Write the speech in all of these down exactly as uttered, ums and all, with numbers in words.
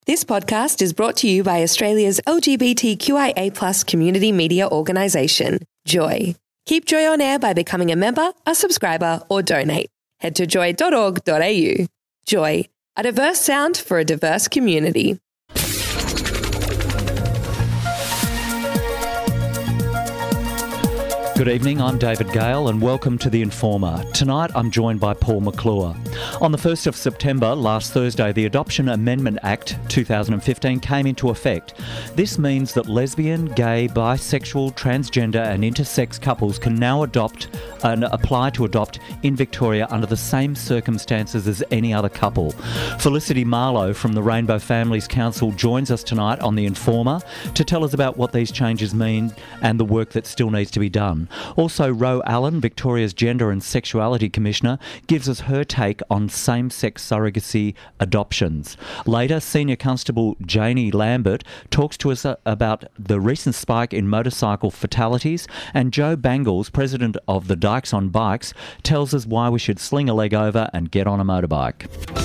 This podcast is brought to you by Australia's L G B T Q I A plus community media organisation, Joy. Keep Joy on air by becoming a member, a subscriber, or donate. Head to joy dot org dot a u. Joy, a diverse sound for a diverse community. Good evening, I'm David Gale and welcome to The Informer. Tonight I'm joined by Paul McClure. On the first of September, last Thursday, the Adoption Amendment Act two thousand fifteen came into effect. This means that lesbian, gay, bisexual, transgender and intersex couples can now adopt and apply to adopt in Victoria under the same circumstances as any other couple. Felicity Marlowe from the Rainbow Families Council joins us tonight on The Informer to tell us about what these changes mean and the work that still needs to be done. Also, Ro Allen, Victoria's Gender and Sexuality Commissioner, gives us her take on same-sex surrogacy adoptions. Later, Senior Constable Janie Lambert talks to us about the recent spike in motorcycle fatalities, and Joe Bangles, President of the Dykes on Bikes, tells us why we should sling a leg over and get on a motorbike.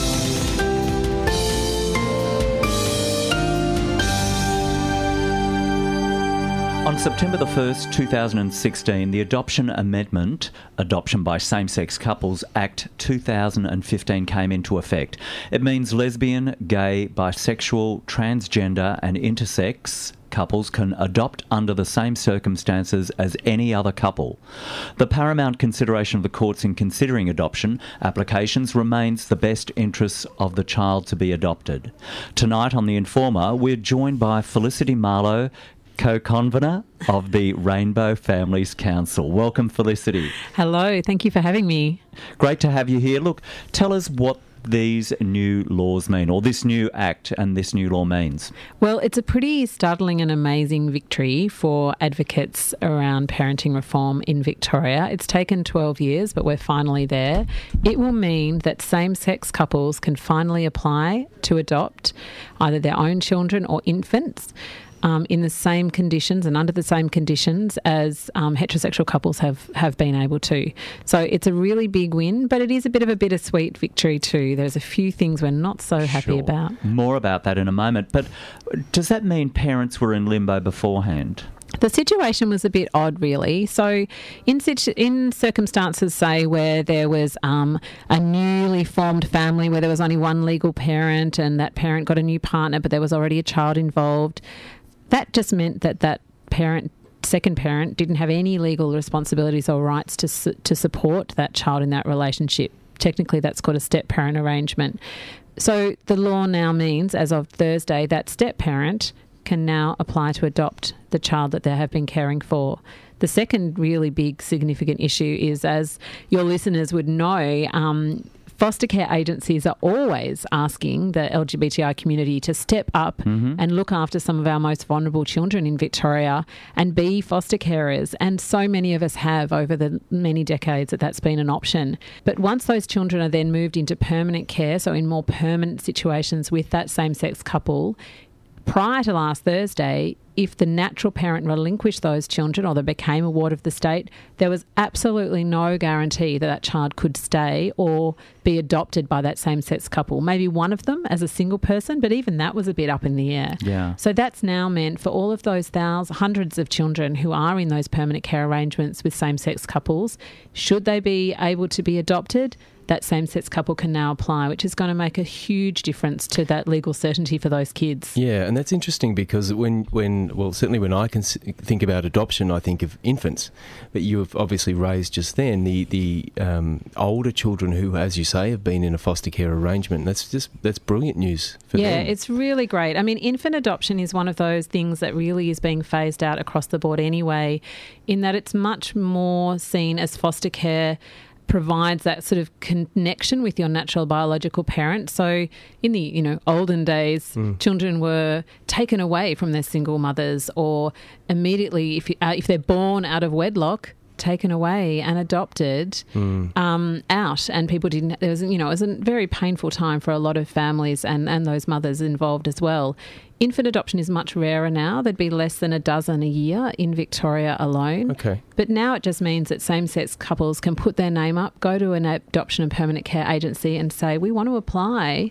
On September the first, two thousand sixteen, the Adoption Amendment, Adoption by Same-Sex Couples Act two thousand fifteen came into effect. It means lesbian, gay, bisexual, transgender and intersex couples can adopt under the same circumstances as any other couple. The paramount consideration of the courts in considering adoption applications remains the best interests of the child to be adopted. Tonight on The Informer, we're joined by Felicity Marlowe, co-convener of the Rainbow Families Council. Welcome, Felicity. Hello, thank you for having me. Great to have you here. Look, tell us what these new laws mean, or this new act and this new law means. Well, it's a pretty startling and amazing victory for advocates around parenting reform in Victoria. It's taken twelve years, but we're finally there. It will mean that same-sex couples can finally apply to adopt either their own children or infants Um, in the same conditions and under the same conditions as um, heterosexual couples have, have been able to. So it's a really big win, but it is a bit of a bittersweet victory too. There's a few things we're not so happy Sure. about. More about that in a moment. But does that mean parents were in limbo beforehand? The situation was a bit odd, really. So in situ- in circumstances, say, where there was um, a newly formed family where there was only one legal parent and that parent got a new partner but there was already a child involved, that just meant that that parent, second parent, didn't have any legal responsibilities or rights to su- to support that child in that relationship. Technically, that's called a step-parent arrangement. So the law now means, as of Thursday, that step-parent can now apply to adopt the child that they have been caring for. The second really big significant issue is, as your listeners would know, um, foster care agencies are always asking the L G B T I community to step up mm-hmm. and look after some of our most vulnerable children in Victoria and be foster carers. And so many of us have over the many decades that that's been an option. But once those children are then moved into permanent care, so in more permanent situations with that same-sex couple, prior to last Thursday, if the natural parent relinquished those children or they became a ward of the state, there was absolutely no guarantee that that child could stay or be adopted by that same-sex couple. Maybe one of them as a single person, but even that was a bit up in the air. Yeah. So that's now meant for all of those thousands, hundreds of children who are in those permanent care arrangements with same-sex couples, should they be able to be adopted, that same-sex couple can now apply, which is going to make a huge difference to that legal certainty for those kids. Yeah, and that's interesting because when, when well, certainly when I can think about adoption, I think of infants. But you have obviously raised just then the, the um, older children who, as you say, have been in a foster care arrangement. That's just that's brilliant news for yeah, them. Yeah, it's really great. I mean, infant adoption is one of those things that really is being phased out across the board anyway, in that it's much more seen as foster care provides that sort of connection with your natural biological parent. So in the, you know, olden days, mm. children were taken away from their single mothers or immediately, if you, uh, if they're born out of wedlock, taken away and adopted mm. um, out, and people didn't, there was, you know, it was a very painful time for a lot of families and, and those mothers involved as well. Infant adoption is much rarer now. There'd be less than a dozen a year in Victoria alone. Okay. But now it just means that same-sex couples can put their name up, go to an adoption and permanent care agency and say, we want to apply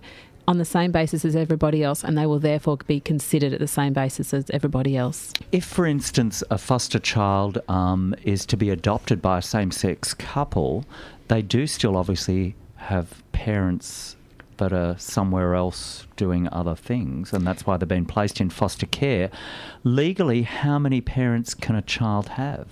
on the same basis as everybody else, and they will therefore be considered at the same basis as everybody else. If, for instance, a foster child um, is to be adopted by a same-sex couple, they do still obviously have parents that are somewhere else doing other things, and that's why they've been placed in foster care. Legally, how many parents can a child have?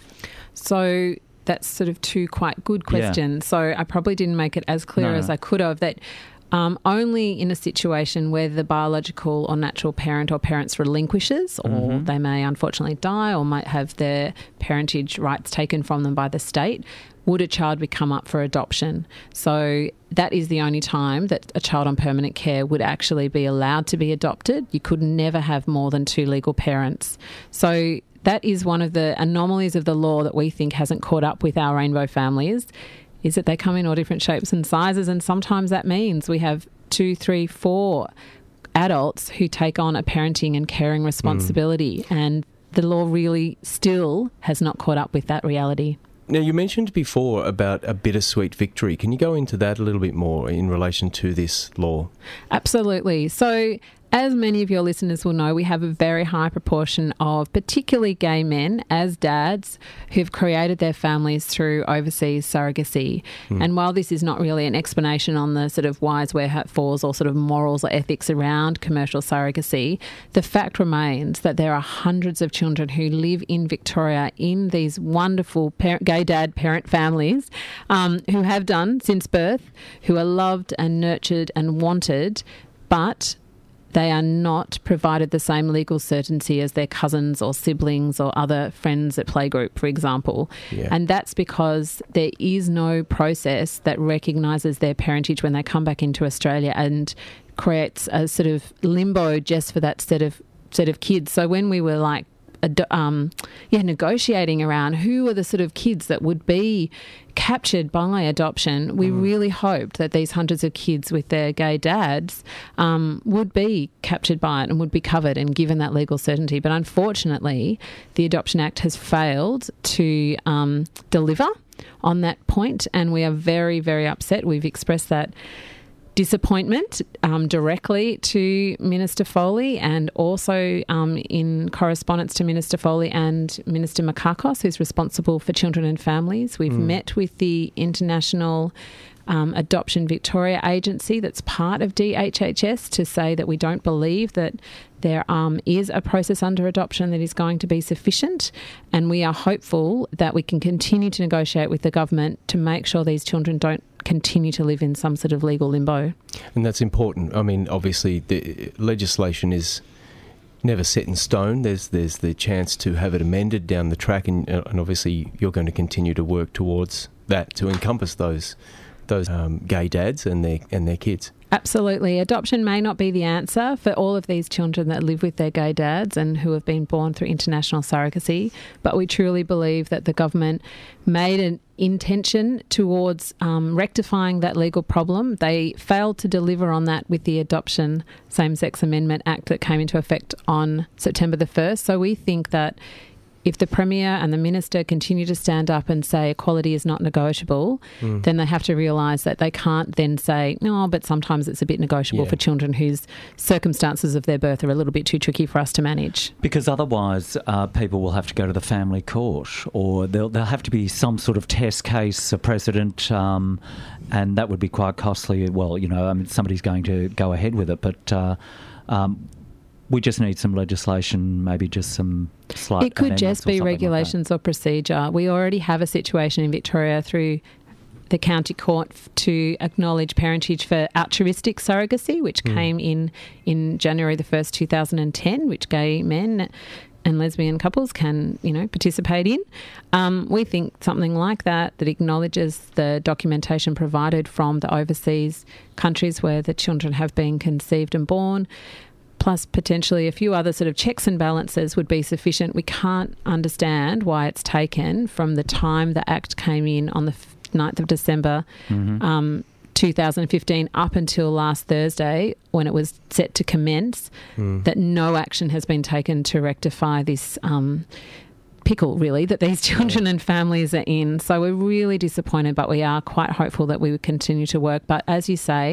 So that's sort of two quite good questions. Yeah. So I probably didn't make it as clear no, as no. I could have, that Um, only in a situation where the biological or natural parent or parents relinquishes, or mm-hmm. they may unfortunately die or might have their parentage rights taken from them by the state, would a child become up for adoption. So that is the only time that a child on permanent care would actually be allowed to be adopted. You could never have more than two legal parents. So that is one of the anomalies of the law that we think hasn't caught up with our rainbow families, is that they come in all different shapes and sizes, and sometimes that means we have two, three, four adults who take on a parenting and caring responsibility, mm. and the law really still has not caught up with that reality. Now, you mentioned before about a bittersweet victory. Can you go into that a little bit more in relation to this law? Absolutely. So, as many of your listeners will know, we have a very high proportion of particularly gay men as dads who've created their families through overseas surrogacy. Mm. And while this is not really an explanation on the sort of whys, wherefores or sort of morals or ethics around commercial surrogacy, the fact remains that there are hundreds of children who live in Victoria in these wonderful parent, gay dad parent families um, who have done since birth, who are loved and nurtured and wanted, but they are not provided the same legal certainty as their cousins or siblings or other friends at playgroup, for example. Yeah. And that's because there is no process that recognises their parentage when they come back into Australia and creates a sort of limbo just for that set of set of kids. So when we were like, Um, yeah, negotiating around who are the sort of kids that would be captured by adoption, we mm. really hoped that these hundreds of kids with their gay dads um, would be captured by it and would be covered and given that legal certainty. But unfortunately, the Adoption Act has failed to um, deliver on that point, and we are very, very upset. We've expressed that disappointment um, directly to Minister Foley, and also um, in correspondence to Minister Foley and Minister Makakos, who's responsible for children and families. We've mm. met with the International um, Adoption Victoria Agency that's part of D H H S to say that we don't believe that there um, is a process under adoption that is going to be sufficient, and we are hopeful that we can continue to negotiate with the government to make sure these children don't continue to live in some sort of legal limbo. And that's important. I mean, obviously, the legislation is never set in stone. There's there's the chance to have it amended down the track, and, and obviously you're going to continue to work towards that to encompass those those um, gay dads and their and their kids. Absolutely. Adoption may not be the answer for all of these children that live with their gay dads and who have been born through international surrogacy, but we truly believe that the government made an intention towards um, rectifying that legal problem. They failed to deliver on that with the Adoption Same-Sex Amendment Act that came into effect on September the first. So we think that if the Premier and the Minister continue to stand up and say equality is not negotiable, mm. then they have to realise that they can't then say, no, but sometimes it's a bit negotiable yeah. for children whose circumstances of their birth are a little bit too tricky for us to manage. Because otherwise uh, people will have to go to the family court, or there'll, there'll have to be some sort of test case, a precedent, um, and that would be quite costly. Well, you know, I mean, somebody's going to go ahead with it, but Uh, um, we just need some legislation, maybe just some slight It could just be or regulations like or procedure. We already have a situation in Victoria through the county court to acknowledge parentage for altruistic surrogacy, which mm. came in in January the first, two thousand ten, which gay men and lesbian couples can, you know, participate in. Um, we think something like that, that acknowledges the documentation provided from the overseas countries where the children have been conceived and born, plus potentially a few other sort of checks and balances would be sufficient. We can't understand why it's taken from the time the Act came in on the ninth of December mm-hmm. um, two thousand fifteen up until last Thursday when it was set to commence, mm. that no action has been taken to rectify this um, pickle, really, that these children and families are in. So we're really disappointed, but we are quite hopeful that we would continue to work. But as you say,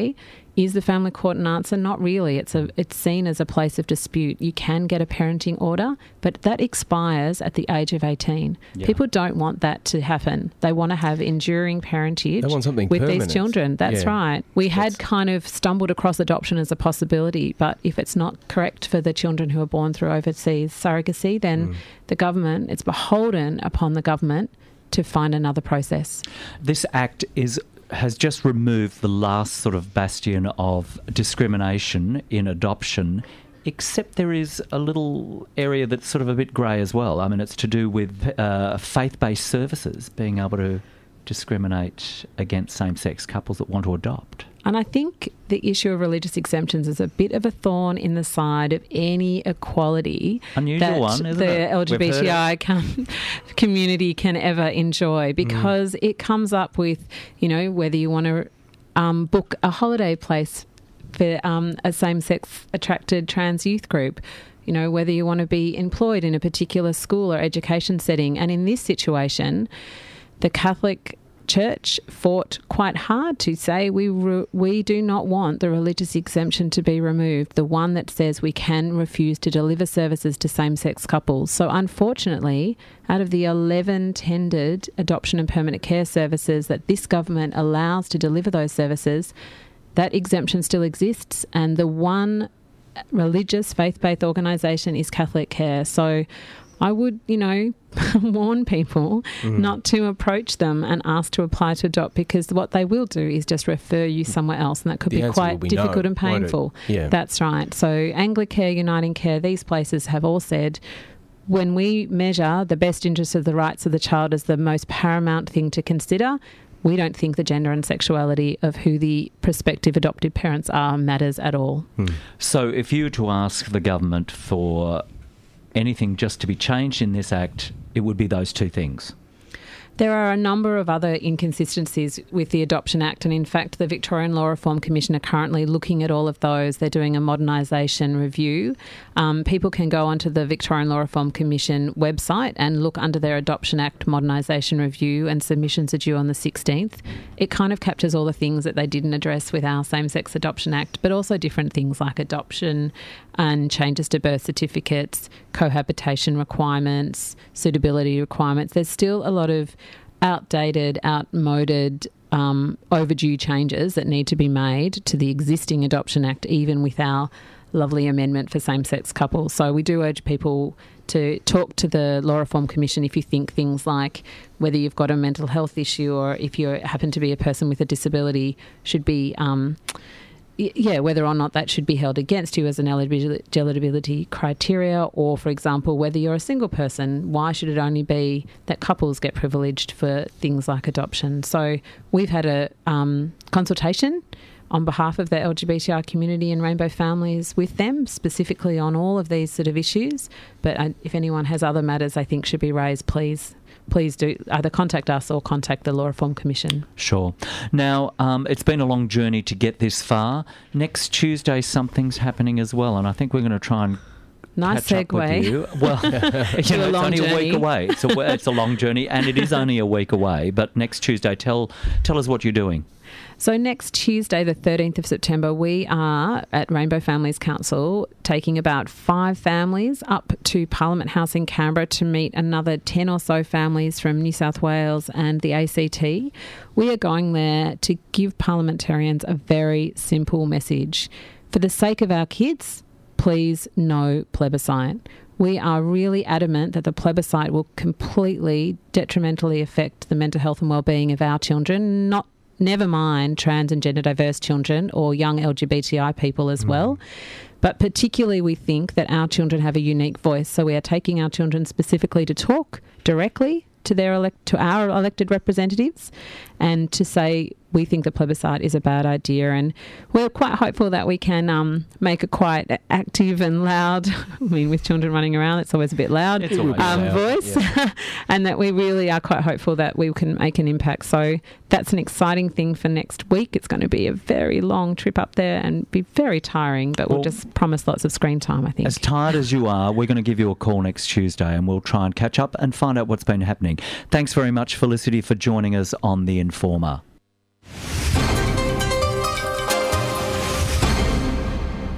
Is the family court an answer? Not really. It's a it's seen as a place of dispute. You can get a parenting order, but that expires at the age of eighteen. Yeah. People don't want that to happen. They want to have enduring parentage they want something with permanent. these children. That's yeah. right. We That's... had kind of stumbled across adoption as a possibility, but if it's not correct for the children who are born through overseas surrogacy, then mm. the government, it's beholden upon the government to find another process. This act is has just removed the last sort of bastion of discrimination in adoption, except there is a little area that's sort of a bit grey as well. I mean, it's to do with uh, faith-based services being able to discriminate against same-sex couples that want to adopt. And I think the issue of religious exemptions is a bit of a thorn in the side of any equality Unusual that one, isn't the it? L G B T I com- community can ever enjoy, because mm. it comes up with, you know, whether you want to um, book a holiday place for um, a same-sex attracted trans youth group, you know, whether you want to be employed in a particular school or education setting. And in this situation, the Catholic Church fought quite hard to say we re- we do not want the religious exemption to be removed, the one that says we can refuse to deliver services to same-sex couples. So unfortunately, out of the eleven tendered adoption and permanent care services that this government allows to deliver those services, that exemption still exists, and the one religious faith-based organisation is Catholic Care. So I would, you know, warn people mm. not to approach them and ask to apply to adopt, because what they will do is just refer you somewhere else, and that could the be quite be difficult no, and painful. Yeah. That's right. So Anglicare, Uniting Care, these places have all said, when we measure the best interest of the rights of the child as the most paramount thing to consider, we don't think the gender and sexuality of who the prospective adoptive parents are matters at all. Mm. So if you were to ask the government for anything just to be changed in this act, it would be those two things. There are a number of other inconsistencies with the Adoption Act, and in fact the Victorian Law Reform Commission are currently looking at all of those. They're doing a modernisation review. Um, people can go onto the Victorian Law Reform Commission website and look under their Adoption Act modernisation review, and submissions are due on the sixteenth. It kind of captures all the things that they didn't address with our Same-Sex Adoption Act, but also different things like adoption and changes to birth certificates, cohabitation requirements, suitability requirements. There's still a lot of outdated, outmoded, um, overdue changes that need to be made to the existing Adoption Act, even with our lovely amendment for same-sex couples. So we do urge people to talk to the Law Reform Commission if you think things like whether you've got a mental health issue or if you happen to be a person with a disability should be... Um, Yeah, whether or not that should be held against you as an eligibility criteria, or, for example, whether you're a single person, why should it only be that couples get privileged for things like adoption? So we've had a um, consultation on behalf of the L G B T I community and rainbow families with them, specifically on all of these sort of issues. But uh, if anyone has other matters I think should be raised, please please do either contact us or contact the Law Reform Commission. Sure. Now, um, it's been a long journey to get this far. Next Tuesday, something's happening as well, and I think we're going to try and Nice catch segue. Up with you. Well, you know, it's only journey. a week away. It's a, it's a long journey, and it is only a week away. But next Tuesday, tell tell us what you're doing. So next Tuesday, the thirteenth of September, we are at Rainbow Families Council taking about five families up to Parliament House in Canberra to meet another ten or so families from New South Wales and the A C T. We are going there to give parliamentarians a very simple message. For the sake of our kids, please no plebiscite. We are really adamant that the plebiscite will completely detrimentally affect the mental health and wellbeing of our children, not never mind trans and gender diverse children or young L G B T I people as mm. well. But particularly we think that our children have a unique voice. So we are taking our children specifically to talk directly to their elect to our elected representatives and to say we think the plebiscite is a bad idea, and we're quite hopeful that we can um, make a quite active and loud, I mean with children running around it's always a bit loud, it's always um, loud. voice yeah. And that we really are quite hopeful that we can make an impact. So that's an exciting thing for next week. It's going to be a very long trip up there and be very tiring, but well, we'll just promise lots of screen time, I think. As tired as you are, we're going to give you a call next Tuesday and we'll try and catch up and find out what's been happening. Thanks very much, Felicity, for joining us on The Informer.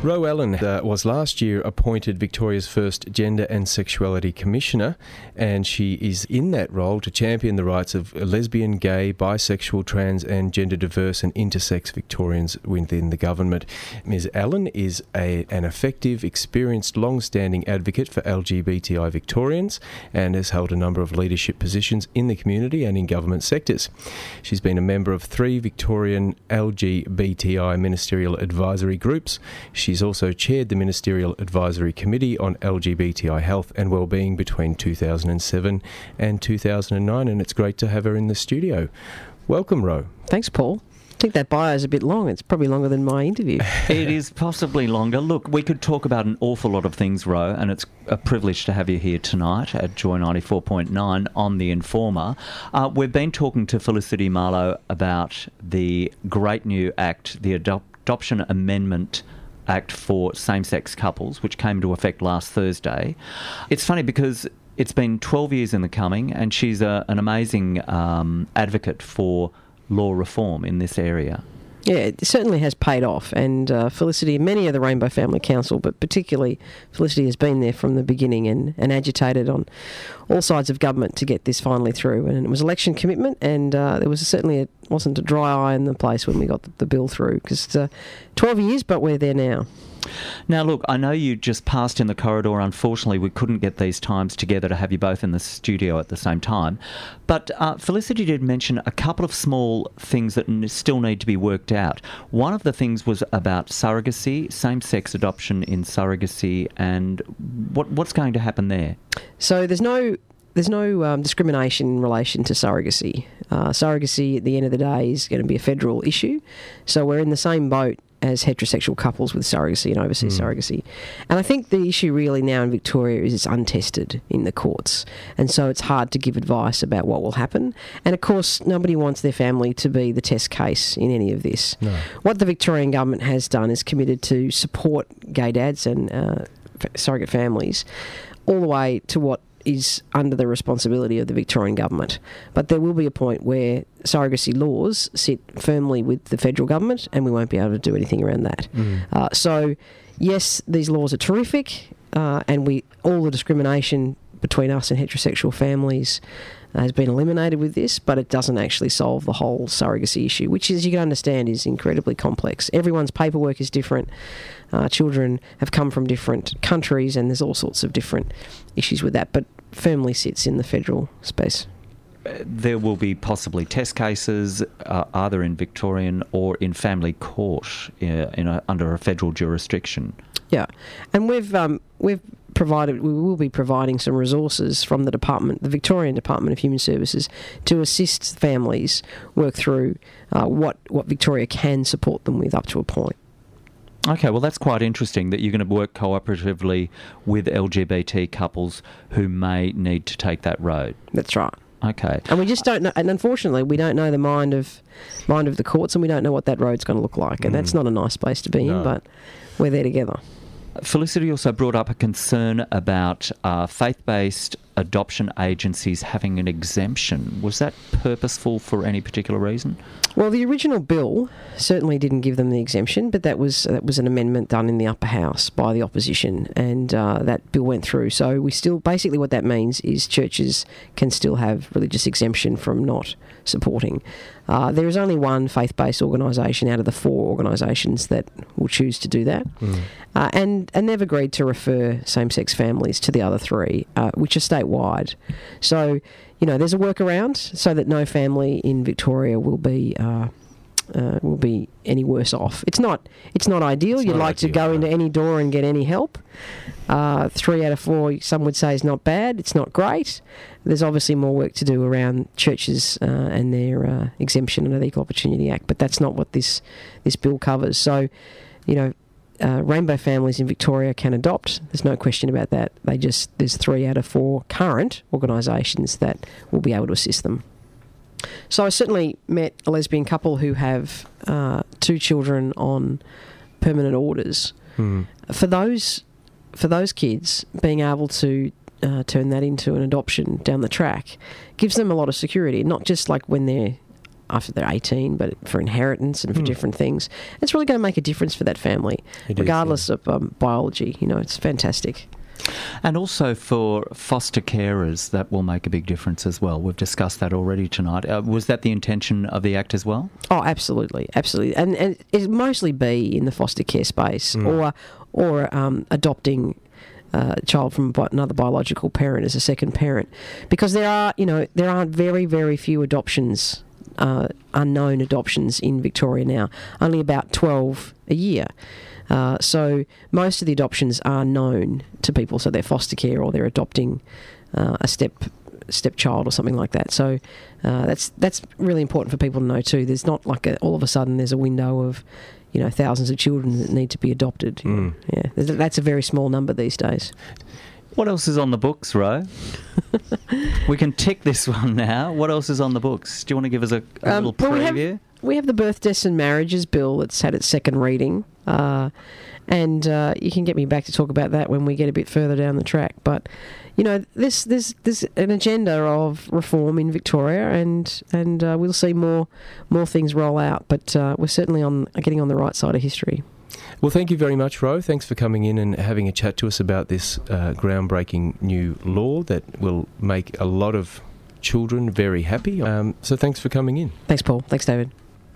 Ro Allen uh, was last year appointed Victoria's first Gender and Sexuality Commissioner, and she is in that role to champion the rights of lesbian, gay, bisexual, trans and gender diverse and intersex Victorians within the government. Miz Allen is a, an effective, experienced, long-standing advocate for L G B T I Victorians and has held a number of leadership positions in the community and in government sectors. She's been a member of three Victorian L G B T I ministerial advisory groups. She She's also chaired the Ministerial Advisory Committee on L G B T I Health and Wellbeing between two thousand seven and two thousand nine, and it's great to have her in the studio. Welcome, Ro. Thanks, Paul. I think that bio is a bit long. It's probably longer than my interview. It is possibly longer. Look, we could talk about an awful lot of things, Ro, and it's a privilege to have you here tonight at Joy ninety-four point nine on The Informer. Uh, we've been talking to Felicity Marlowe about the great new act, the Adop- Adoption Amendment Act for same-sex couples, which came into effect last Thursday. It's funny because it's been twelve years in the coming, and she's a, an amazing um, advocate for law reform in this area. Yeah, it certainly has paid off, and uh, Felicity, many of the Rainbow Family Council, but particularly Felicity has been there from the beginning and, and agitated on all sides of government to get this finally through. And it was election commitment, and uh, there was certainly a, wasn't a dry eye in the place when we got the, the bill through, because uh, twelve years, but we're there now. Now, look, I know you just passed in the corridor. Unfortunately, we couldn't get these times together to have you both in the studio at the same time. But uh, Felicity did mention a couple of small things that n- still need to be worked out. One of the things was about surrogacy, same-sex adoption in surrogacy, and what what's going to happen there? So there's no... There's no um, discrimination in relation to surrogacy. Uh, surrogacy, at the end of the day, is going to be a federal issue. So we're in the same boat as heterosexual couples with surrogacy and overseas mm. surrogacy. And I think the issue really now in Victoria is it's untested in the courts. And so it's hard to give advice about what will happen. And of course, nobody wants their family to be the test case in any of this. No. What the Victorian government has done is committed to support gay dads and uh, surrogate families all the way to what is under the responsibility of the Victorian government. But there will be a point where surrogacy laws sit firmly with the federal government and we won't be able to do anything around that. Mm. Uh, so, yes, these laws are terrific uh, and we all the discrimination between us and heterosexual families has been eliminated with this, but it doesn't actually solve the whole surrogacy issue, which, as you can understand, is incredibly complex. Everyone's paperwork is different. Uh, children have come from different countries, and there's all sorts of different issues with that, but firmly sits in the federal space. There will be possibly test cases, uh, either in Victorian or in family court, uh, in a, under a federal jurisdiction. Yeah, and we've um, we've provided, we will be providing some resources from the department, the Victorian Department of Human Services, to assist families work through uh, what what Victoria can support them with up to a point. Okay, well, that's quite interesting that you're going to work cooperatively with L G B T couples who may need to take that road. That's right. Okay. And we just don't know, and unfortunately, we don't know the mind of mind of the courts, and we don't know what that road's going to look like, and mm. that's not a nice place to be no. in, but we're there together. Felicity also brought up a concern about uh, faith-based adoption agencies having an exemption. Was that purposeful for any particular reason? Well, the original bill certainly didn't give them the exemption, but that was that was an amendment done in the upper house by the opposition, and uh, that bill went through. So we still, basically what that means is churches can still have religious exemption from not supporting. Uh, there is only one faith-based organisation out of the four organisations that will choose to do that, mm. uh, and, and they've agreed to refer same-sex families to the other three, uh, which are statewide. So, you know, there's a workaround so that no family in Victoria will be uh, uh, will be any worse off. It's not it's not ideal. It's You'd not like ideal, to go no. into any door and get any help. Uh, three out of four, some would say, is not bad. It's not great. There's obviously more work to do around churches uh, and their uh, exemption under the Equal Opportunity Act, but that's not what this this bill covers. So, you know, uh, rainbow families in Victoria can adopt. There's no question about that. They just there's three out of four current organisations that will be able to assist them. So I certainly met a lesbian couple who have uh, two children on permanent orders. Mm. For those for those kids, being able to uh, turn that into an adoption down the track gives them a lot of security, not just like when they're after they're eighteen, but for inheritance and for Mm. different things. It's really going to make a difference for that family, It is, regardless yeah. of um, biology. You know, it's fantastic. And also for foster carers, that will make a big difference as well. We've discussed that already tonight. Uh, was that the intention of the Act as well? Oh, absolutely, absolutely, and and it'll mostly be in the foster care space or or um, adopting uh, a child from bi- another biological parent as a second parent, because there are you know there are very very few adoptions, uh, unknown adoptions in Victoria now. Only about twelve a year. Uh, so most of the adoptions are known to people, so they're foster care or they're adopting uh, a step stepchild or something like that. So uh, that's that's really important for people to know too. There's not like a, all of a sudden there's a window of you know thousands of children that need to be adopted. Mm. Yeah, There's- that's a very small number these days. What else is on the books, Ro? We can tick this one now. What else is on the books? Do you want to give us a, a Um, little well, we have- preview? We have the Birth, Deaths and Marriages Bill that's had its second reading, uh, and uh, you can get me back to talk about that when we get a bit further down the track. But you know, this this there's an agenda of reform in Victoria, and and uh, we'll see more more things roll out. But uh, we're certainly on getting on the right side of history. Well, thank you very much, Ro. Thanks for coming in and having a chat to us about this uh, groundbreaking new law that will make a lot of children very happy. Um, so thanks for coming in. Thanks, Paul. Thanks, David.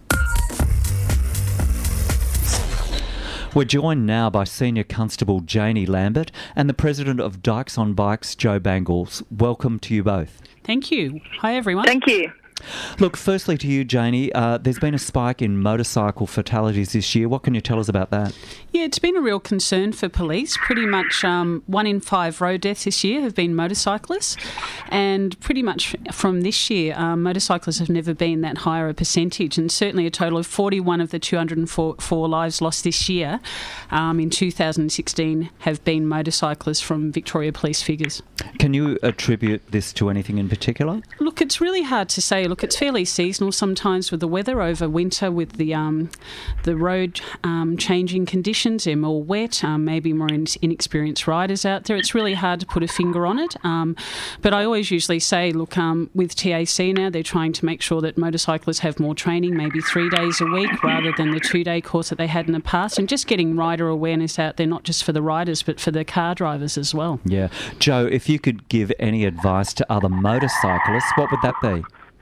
We're joined now by Senior Constable Janie Lambert and the President of Dykes on Bikes, Joe Bangles. Welcome to you both. Thank you. Hi, everyone. Thank you. Look, firstly to you, Janie, uh, there's been a spike in motorcycle fatalities this year. What can you tell us about that? Yeah, it's been a real concern for police. Pretty much um, one in five road deaths this year have been motorcyclists. And pretty much from this year, um, motorcyclists have never been that higher a percentage. And certainly a total of forty-one of the two hundred four lives lost this year um, in two thousand sixteen have been motorcyclists from Victoria Police figures. Can you attribute this to anything in particular? Look, it's really hard to say. Look, it's fairly seasonal sometimes with the weather over winter, with the um, the road um, changing conditions. They're more wet, um, maybe more in- inexperienced riders out there. It's really hard to put a finger on it. Um, but I always usually say, look, um, with T A C now, they're trying to make sure that motorcyclists have more training, maybe three days a week rather than the two-day course that they had in the past, and just getting rider awareness out there, not just for the riders but for the car drivers as well. Yeah. Joe, if you could give any advice to other motorcyclists, what would that be?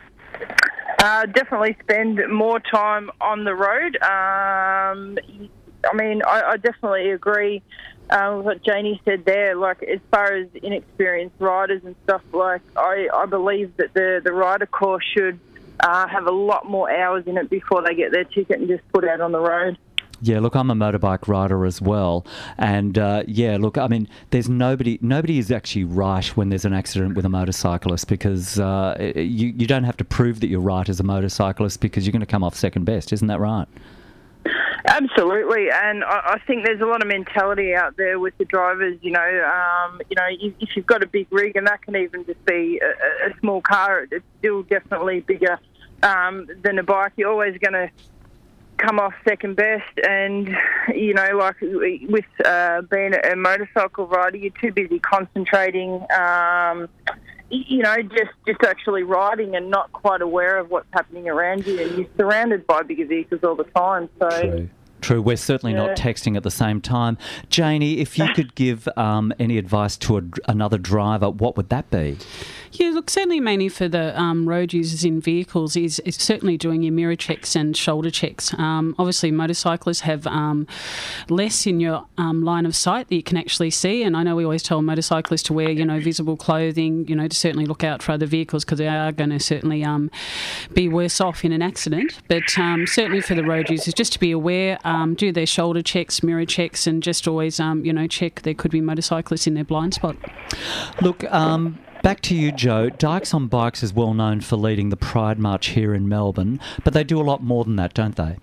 Uh, definitely spend more time on the road. Um, I mean, I, I definitely agree uh, with what Janie said there. Like, as far as inexperienced riders and stuff, like, I, I believe that the, the rider course should uh, have a lot more hours in it before they get their ticket and just put out on the road. Yeah, look, I'm a motorbike rider as well, and uh, yeah, look, I mean, there's nobody, nobody is actually right when there's an accident with a motorcyclist, because uh, you you don't have to prove that you're right as a motorcyclist, because you're going to come off second best, isn't that right? Absolutely, and I, I think there's a lot of mentality out there with the drivers. You know, um, you know, if, if you've got a big rig, and that can even just be a, a small car, it's still definitely bigger um, than a bike. You're always going to come off second best, and you know, like with uh, being a motorcycle rider, you're too busy concentrating, um, you know, just just actually riding and not quite aware of what's happening around you, and you're surrounded by bigger vehicles all the time. So True. True, we're certainly Yeah. not texting at the same time. Janie, if you could give um, any advice to a, another driver, what would that be? Yeah, look, certainly mainly for the um, road users in vehicles is, is certainly doing your mirror checks and shoulder checks. Um, obviously, motorcyclists have um, less in your um, line of sight that you can actually see, and I know we always tell motorcyclists to wear, you know, visible clothing, you know, to certainly look out for other vehicles, because they are going to certainly um, be worse off in an accident. But um, certainly for the road users, just to be aware, um, do their shoulder checks, mirror checks, and just always, um, you know, check there could be motorcyclists in their blind spot. Look, um, back to you, Joe. Dykes on Bikes is well known for leading the Pride March here in Melbourne, but they do a lot more than that, don't they?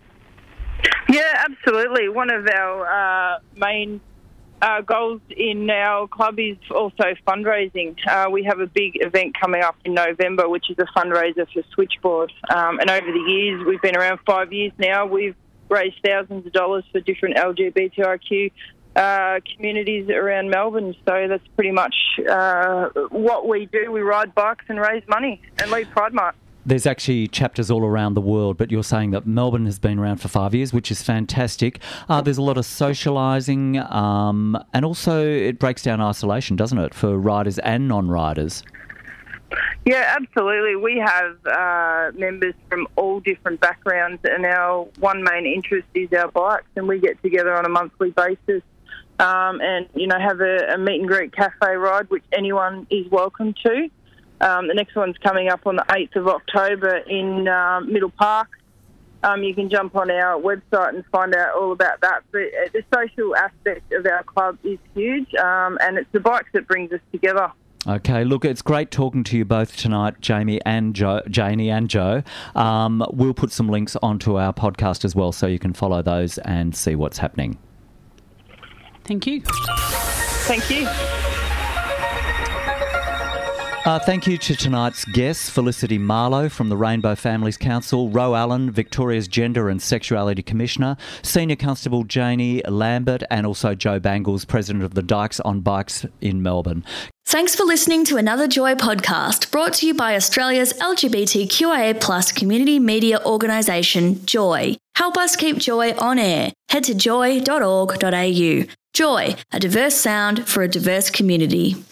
yeah, absolutely. One of our uh, main uh, goals in our club is also fundraising. Uh, we have a big event coming up in November, which is a fundraiser for Switchboard. Um, and over the years, we've been around five years now, we've raised thousands of dollars for different L G B T I Q uh, communities around Melbourne. So that's pretty much uh, what we do. We ride bikes and raise money and lead Pride March. there's actually chapters all around the world, but you're saying that Melbourne has been around for five years, which is fantastic. Uh, there's a lot of socialising, um, and also it breaks down isolation, doesn't it, for riders and non-riders? Yeah, absolutely. We have uh, members from all different backgrounds, and our one main interest is our bikes, and we get together on a monthly basis um, and, you know, have a, a meet and greet cafe ride, which anyone is welcome to. Um, the next one's coming up on the eighth of October in um, Middle Park. Um, you can jump on our website and find out all about that. But the social aspect of our club is huge, um, and it's the bikes that brings us together. Okay, look, it's great talking to you both tonight, Jamie and Joe, Janie and Joe. Um, we'll put some links onto our podcast as well, so you can follow those and see what's happening. Thank you. Thank you. Uh, thank you to tonight's guests, Felicity Marlowe from the Rainbow Families Council, Ro Allen, Victoria's Gender and Sexuality Commissioner, Senior Constable Janie Lambert, and also Joe Bangles, President of the Dykes on Bikes in Melbourne. Thanks for listening to another Joy podcast brought to you by Australia's L G B T Q I A plus community media organisation, Joy. Help us keep Joy on air. Head to joy dot org dot a u. Joy, a diverse sound for a diverse community.